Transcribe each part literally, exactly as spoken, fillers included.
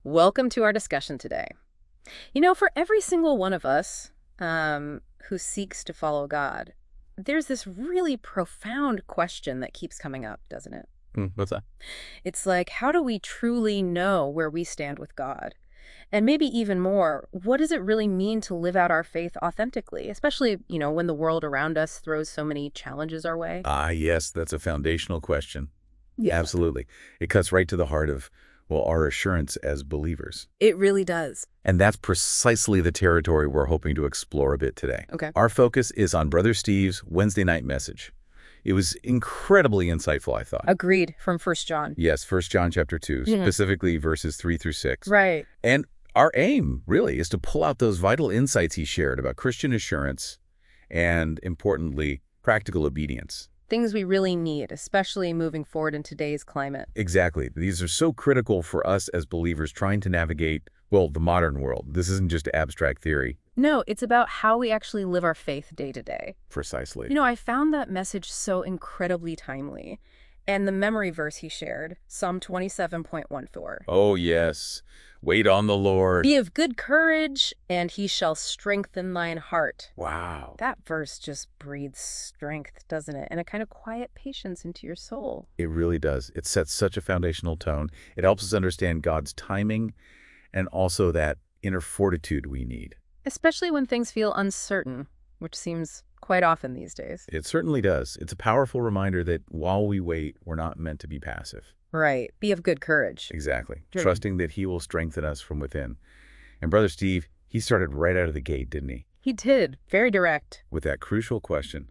Welcome to our discussion today. You know, for every single one of us um, who seeks to follow God, there's this really profound question that keeps coming up, doesn't it? Mm, what's that? It's like, how do we truly know where we stand with God? And maybe even more, what does it really mean to live out our faith authentically, especially, you know, when the world around us throws so many challenges our way? Ah, yes, that's a foundational question. Yeah. Absolutely. It cuts right to the heart of, well, our assurance as believers. It really does. And that's precisely the territory we're hoping to explore a bit today. Okay. Our focus is on Brother Steve's Wednesday night message. It was incredibly insightful, I thought. Agreed, from First John. Yes, First John chapter two, Mhm. specifically verses three through six. Right. And our aim, really, is to pull out those vital insights he shared about Christian assurance and, importantly, practical obedience. Things we really need, especially moving forward in today's climate. Exactly. These are so critical for us as believers trying to navigate, well, the modern world. This isn't just abstract theory. No, it's about how we actually live our faith day to day. Precisely. You know, I found that message so incredibly timely. And the memory verse he shared, Psalm twenty-seven point one four. Oh, yes. Wait on the Lord. Be of good courage, and he shall strengthen thine heart. Wow. That verse just breathes strength, doesn't it? And a kind of quiet patience into your soul. It really does. It sets such a foundational tone. It helps us understand God's timing and also that inner fortitude we need. Especially when things feel uncertain, which seems quite often these days. It certainly does. It's a powerful reminder that while we wait, we're not meant to be passive. Right. Be of good courage. Exactly. Sure. Trusting that he will strengthen us from within. And Brother Steve, he started right out of the gate, didn't he? He did. Very direct. With that crucial question.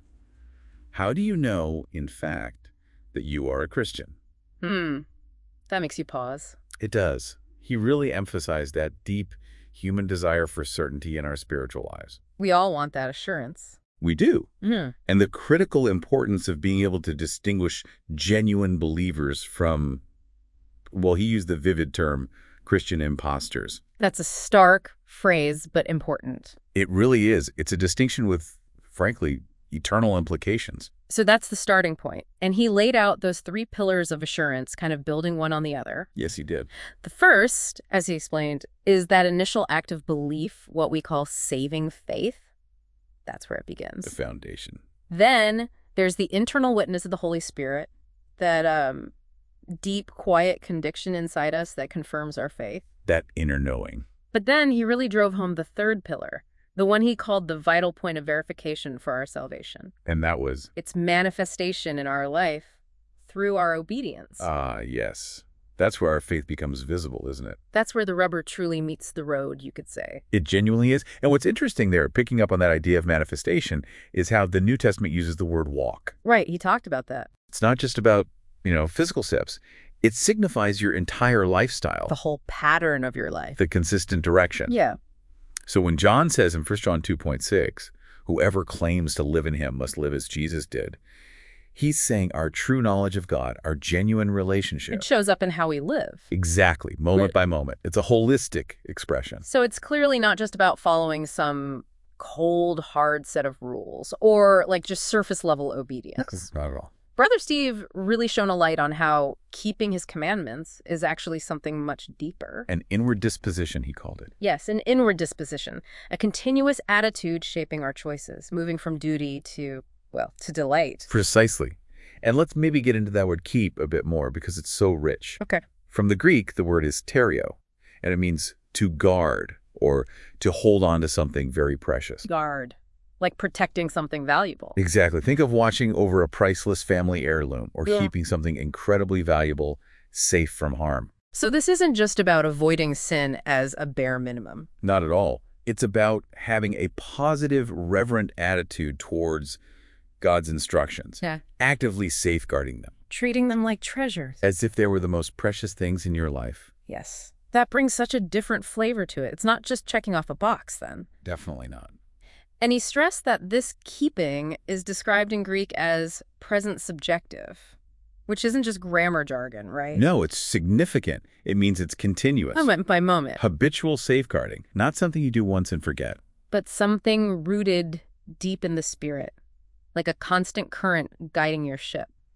How do you know, in fact, that you are a Christian? Hmm. That makes you pause. It does. He really emphasized that deep human desire for certainty in our spiritual lives. We all want that assurance. We do. Hmm. And the critical importance of being able to distinguish genuine believers from, well, he used the vivid term, Christian imposters. That's a stark phrase, but important. It really is. It's a distinction with, frankly, eternal implications. So that's the starting point. And he laid out those three pillars of assurance, kind of building one on the other. Yes, he did. The first, as he explained, is that initial act of belief, what we call saving faith. That's where it begins. The foundation. Then there's the internal witness of the Holy Spirit, that um, deep, quiet conviction inside us that confirms our faith. That inner knowing. But then he really drove home the third pillar, the one he called the vital point of verification for our salvation. And that was? Its manifestation in our life through our obedience. Ah, yes. That's where our faith becomes visible, isn't it? That's where the rubber truly meets the road, you could say. It genuinely is. And what's interesting there, picking up on that idea of manifestation, is how the New Testament uses the word walk. Right, he talked about that. It's not just about, you know, physical steps. It signifies your entire lifestyle. The whole pattern of your life. The consistent direction. Yeah. So when John says in First John two point six, whoever claims to live in him must live as Jesus did, he's saying our true knowledge of God, our genuine relationship. It shows up in how we live. Exactly, moment Right. by moment. It's a holistic expression. So it's clearly not just about following some cold, hard set of rules or like just surface level obedience. Not at all. Brother Steve really shone a light on how keeping his commandments is actually something much deeper. An inward disposition, he called it. Yes, an inward disposition, a continuous attitude shaping our choices, moving from duty to, well, to delight. Precisely. And let's maybe get into that word keep a bit more because it's so rich. Okay. From the Greek, the word is terio, and it means to guard or to hold on to something very precious. Guard, like protecting something valuable. Exactly. Think of watching over a priceless family heirloom or Yeah. keeping something incredibly valuable safe from harm. So this isn't just about avoiding sin as a bare minimum. Not at all. It's about having a positive, reverent attitude towards God's instructions, Yeah. actively safeguarding them, Treating them like treasures. as if they were the most precious things in your life. Yes. That brings such a different flavor to it. It's not just checking off a box then. Definitely not. And he stressed that this keeping is described in Greek as present subjective, which isn't just grammar jargon, right? No, it's significant. It means it's continuous. Moment by moment, Habitual safeguarding, not something you do once and forget. but something rooted deep in the spirit, like a constant current guiding your ship.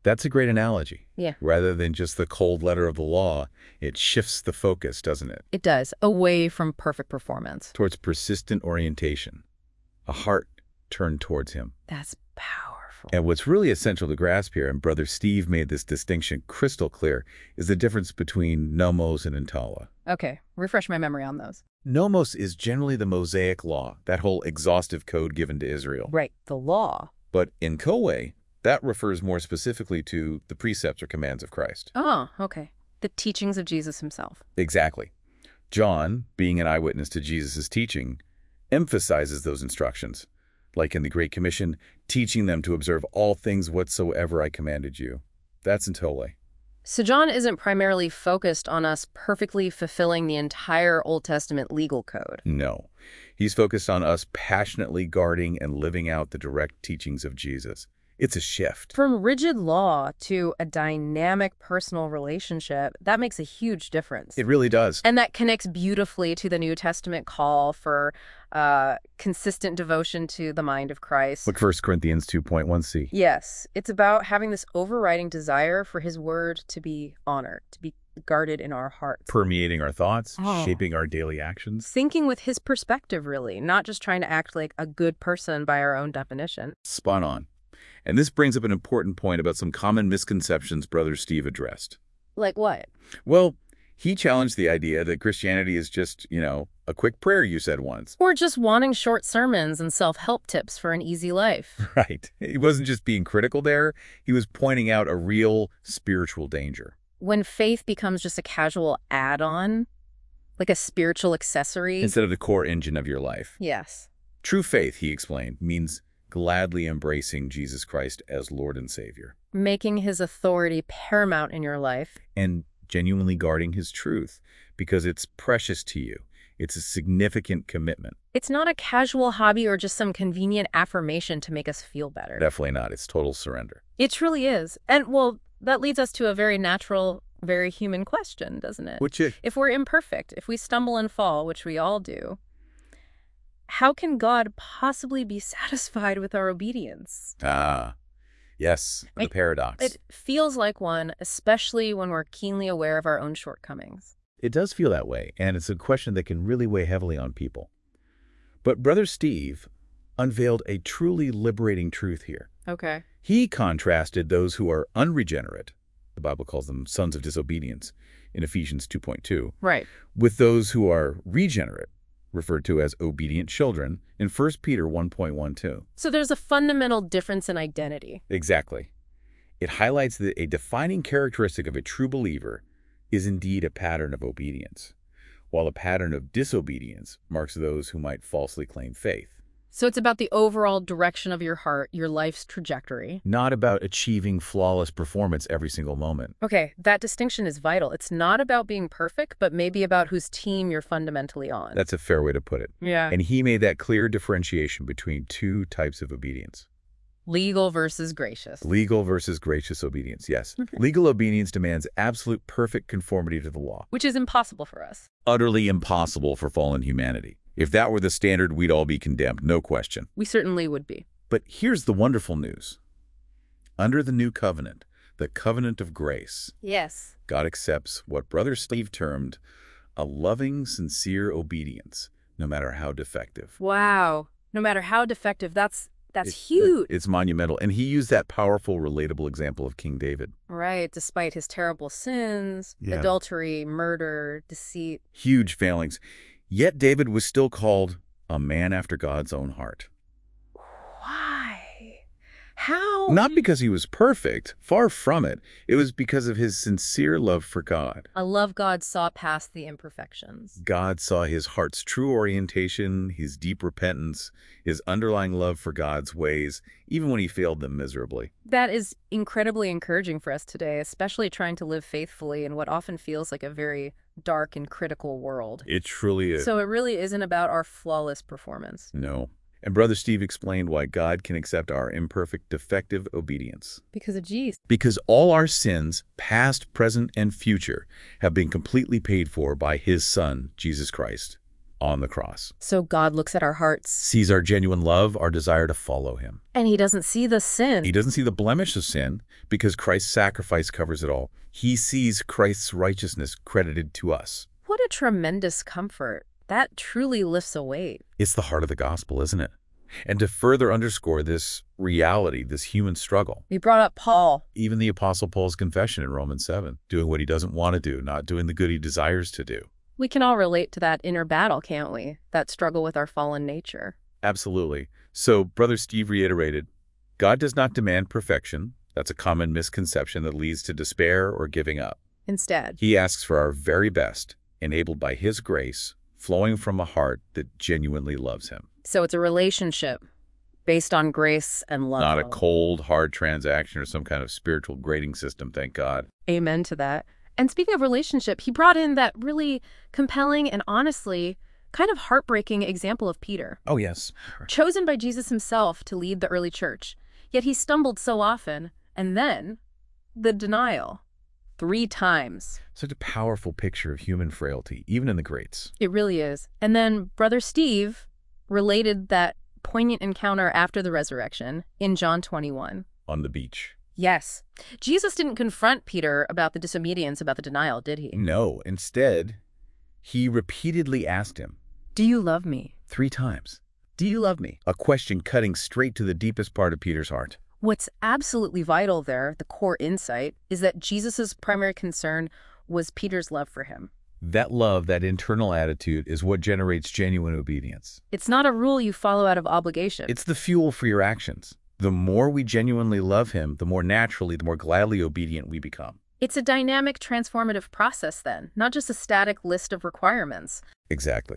That's a great analogy. Yeah. Rather than just the cold letter of the law, it shifts the focus, doesn't it? It does, away from perfect performance. Towards persistent orientation, a heart turned towards him. That's powerful. And what's really essential to grasp here, and Brother Steve made this distinction crystal clear, is the difference between nomos and entala. Okay, refresh my memory on those. Nomos is generally the Mosaic law, that whole exhaustive code given to Israel. Right, the law. But in Kohe, that refers more specifically to the precepts or commands of Christ. Oh, okay. The teachings of Jesus himself. Exactly. John, being an eyewitness to Jesus' teaching, emphasizes those instructions, like in the Great Commission, teaching them to observe all things whatsoever I commanded you. That's entole. So John isn't primarily focused on us perfectly fulfilling the entire Old Testament legal code. No. He's focused on us passionately guarding and living out the direct teachings of Jesus. It's a shift. From rigid law to a dynamic personal relationship, that makes a huge difference. It really does. And that connects beautifully to the New Testament call for uh, consistent devotion to the mind of Christ. Look First Corinthians two point one c. Yes, it's about having this overriding desire for his word to be honored, to be guarded in our hearts. Permeating our thoughts, Oh. shaping our daily actions. Thinking with his perspective, really, not just trying to act like a good person by our own definition. Spot on. And this brings up an important point about some common misconceptions Brother Steve addressed. Like what? Well, he challenged the idea that Christianity is just, you know, a quick prayer you said once. Or just wanting short sermons and self-help tips for an easy life. Right. He wasn't just being critical there. He was pointing out a real spiritual danger. When faith becomes just a casual add-on, like a spiritual accessory. Instead of the core engine of your life. Yes. True faith, he explained, means gladly embracing Jesus Christ as Lord and Savior. Making his authority paramount in your life. And genuinely guarding his truth because it's precious to you. It's a significant commitment. It's not a casual hobby or just some convenient affirmation to make us feel better. Definitely not. It's total surrender. It truly is. And, well, that leads us to a very natural, very human question, doesn't it? Which is, If we're imperfect, if we stumble and fall, which we all do, how can God possibly be satisfied with our obedience? ah, yes, the It- paradox. It feels like one, especially when we're keenly aware of our own shortcomings. It does feel that way, and it's a question that can really weigh heavily on people. But Brother Steve unveiled a truly liberating truth here. Okay. He contrasted those who are unregenerate, the Bible calls them sons of disobedience in Ephesians two point two, Right. with those who are regenerate, referred to as obedient children, in First Peter one point one two. So there's a fundamental difference in identity. Exactly. It highlights that a defining characteristic of a true believer is indeed a pattern of obedience, while a pattern of disobedience marks those who might falsely claim faith. So it's about the overall direction of your heart, your life's trajectory. Not about achieving flawless performance every single moment. Okay, that distinction is vital. It's not about being perfect, but maybe about whose team you're fundamentally on. That's a fair way to put it. Yeah. And he made that clear differentiation between two types of obedience. Legal versus gracious. Legal versus gracious obedience, yes. Legal obedience demands absolute perfect conformity to the law. Which is impossible for us. Utterly impossible for fallen humanity. If that were the standard, we'd all be condemned, no question. We certainly would be. But here's the wonderful news. Under the new covenant, the covenant of grace, Yes. God accepts what Brother Steve termed a loving, sincere obedience, no matter how defective. Wow. No matter how defective, that's that's It- huge. It's monumental. And he used that powerful, relatable example of King David. Right, despite his terrible sins, Yeah. adultery, murder, deceit. Huge failings. Yet David was still called a man after God's own heart. Why? How? Not because he was perfect, far from it. It was because of his sincere love for God. A love God saw past the imperfections. God saw his heart's true orientation, his deep repentance, his underlying love for God's ways, even when he failed them miserably. That is incredibly encouraging for us today, especially trying to live faithfully in what often feels like a very dark and critical world. It truly is. So it really isn't about our flawless performance. No. And Brother Steve explained why God can accept our imperfect, defective obedience. Because of Jesus. Because all our sins, past, present, and future, have been completely paid for by his Son, Jesus Christ. on the cross. So God looks at our hearts. Sees our genuine love, our desire to follow him. And he doesn't see the sin. He doesn't see the blemish of sin because Christ's sacrifice covers it all. He sees Christ's righteousness credited to us. What a tremendous comfort. That truly lifts a weight. It's the heart of the gospel, isn't it? And to further underscore this reality, this human struggle, We brought up Paul. even the Apostle Paul's confession in Romans seven, doing what he doesn't want to do, not doing the good he desires to do. We can all relate to that inner battle, can't we? That struggle with our fallen nature. Absolutely. So, Brother Steve reiterated, God does not demand perfection. That's a common misconception that leads to despair or giving up. Instead, He asks for our very best, enabled by his grace, flowing from a heart that genuinely loves him. so it's a relationship based on grace and love. Not a cold, hard transaction or some kind of spiritual grading system, thank God. Amen to that. And speaking of relationship, he brought in that really compelling and honestly kind of heartbreaking example of Peter, Oh, yes. chosen by Jesus himself to lead the early church. Yet he stumbled so often. And then the denial. Three times. Such a powerful picture of human frailty, even in the greats. It really is. And then Brother Steve related that poignant encounter after the resurrection in John twenty-one. On the beach. Yes. Jesus didn't confront Peter about the disobedience, about the denial, did he? No, instead, he repeatedly asked him Do you love me? three times, "Do you love me?" A question cutting straight to the deepest part of Peter's heart. What's absolutely vital there, the core insight, is that Jesus' primary concern was Peter's love for him. That love, that internal attitude, is what generates genuine obedience. It's not a rule you follow out of obligation. It's the fuel for your actions. The more we genuinely love him, the more naturally, the more gladly obedient we become. It's a dynamic, transformative process then, not just a static list of requirements. Exactly.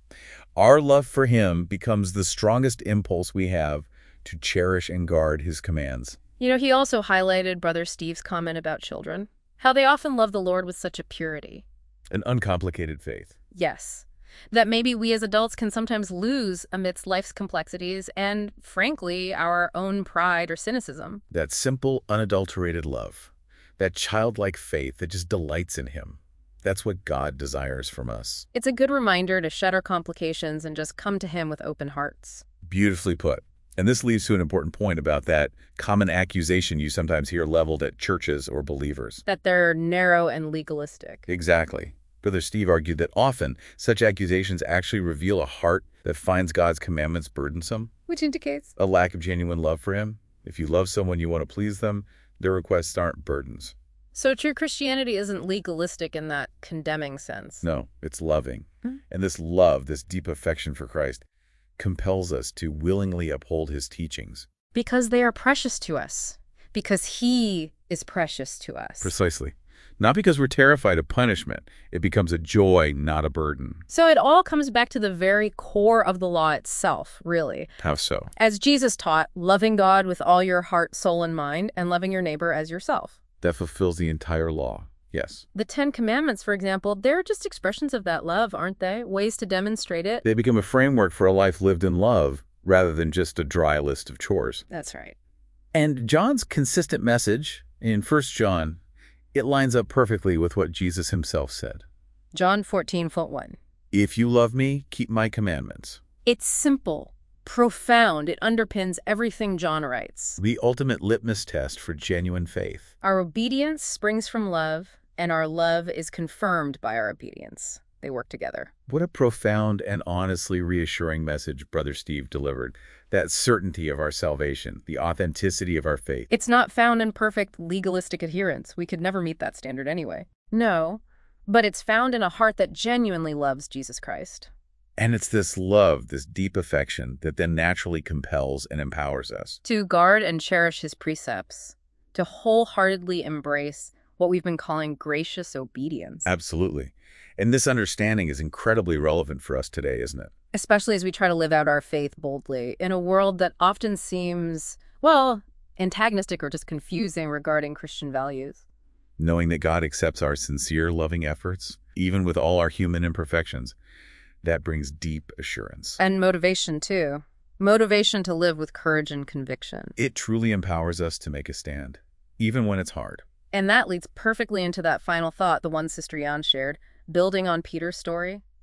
Our love for him becomes the strongest impulse we have to cherish and guard his commands. You know, he also highlighted Brother Steve's comment about children, how they often love the Lord with such a purity. An uncomplicated faith. Yes. That maybe we as adults can sometimes lose amidst life's complexities and, frankly, our own pride or cynicism. That simple, unadulterated love. That childlike faith that just delights in him. That's what God desires from us. It's a good reminder to shut our complications and just come to him with open hearts. Beautifully put. And this leads to an important point about that common accusation you sometimes hear leveled at churches or believers. That they're narrow and legalistic. Exactly. Brother Steve argued that often such accusations actually reveal a heart that finds God's commandments burdensome, Which indicates a lack of genuine love for him. If you love someone, you want to please them, their requests aren't burdens. So true Christianity isn't legalistic in that condemning sense. No, it's loving. Hmm. And this love, this deep affection for Christ, compels us to willingly uphold his teachings. Because they are precious to us. Because he is precious to us. Precisely. Not because we're terrified of punishment. It becomes a joy, not a burden. So it all comes back to the very core of the law itself, really. How so? As Jesus taught, loving God with all your heart, soul, and mind, and loving your neighbor as yourself. That fulfills the entire law. Yes. The Ten Commandments, for example, they're just expressions of that love, aren't they? Ways to demonstrate it. They become a framework for a life lived in love rather than just a dry list of chores. That's right. And John's consistent message in First John, it lines up perfectly with what Jesus himself said. John fourteen, foot one. If you love me, keep my commandments. It's simple, profound. It underpins everything John writes. The ultimate litmus test for genuine faith. Our obedience springs from love, and our love is confirmed by our obedience. They work together. What a profound and honestly reassuring message Brother Steve delivered. That certainty of our salvation, the authenticity of our faith. It's not found in perfect legalistic adherence. We could never meet that standard anyway. No, but it's found in a heart that genuinely loves Jesus Christ. And it's this love, this deep affection, that then naturally compels and empowers us. To guard and cherish his precepts. To wholeheartedly embrace what we've been calling gracious obedience. Absolutely. And this understanding is incredibly relevant for us today, isn't it? Especially as we try to live out our faith boldly in a world that often seems, well, antagonistic or just confusing regarding Christian values. Knowing that God accepts our sincere, loving efforts, even with all our human imperfections, that brings deep assurance. And motivation, too. Motivation to live with courage and conviction. It truly empowers us to make a stand, even when it's hard. And that leads perfectly into that final thought, the one Sister Jan shared. Building on Peter's story,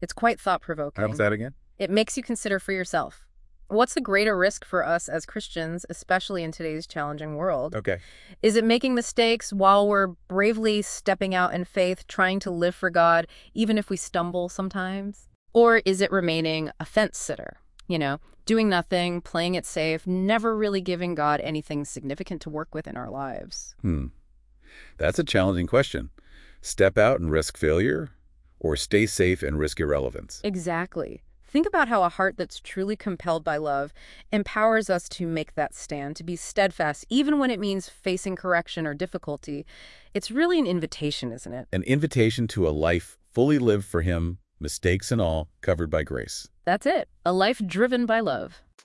It's quite How was thought-provoking. that again? It makes you consider for yourself. What's the greater risk for us as Christians, especially in today's challenging world? Okay. Is it making mistakes while we're bravely stepping out in faith, trying to live for God, even if we stumble sometimes? Or is it remaining a fence sitter? You know, doing nothing, playing it safe, never really giving God anything significant to work with in our lives? Hmm. That's a challenging question. Step out and risk failure, or stay safe and risk irrelevance? Exactly. Think about how a heart that's truly compelled by love empowers us to make that stand, to be steadfast, even when it means facing correction or difficulty. It's really an invitation, isn't it? An invitation to a life fully lived for Him, mistakes and all, covered by grace. That's it. A life driven by love.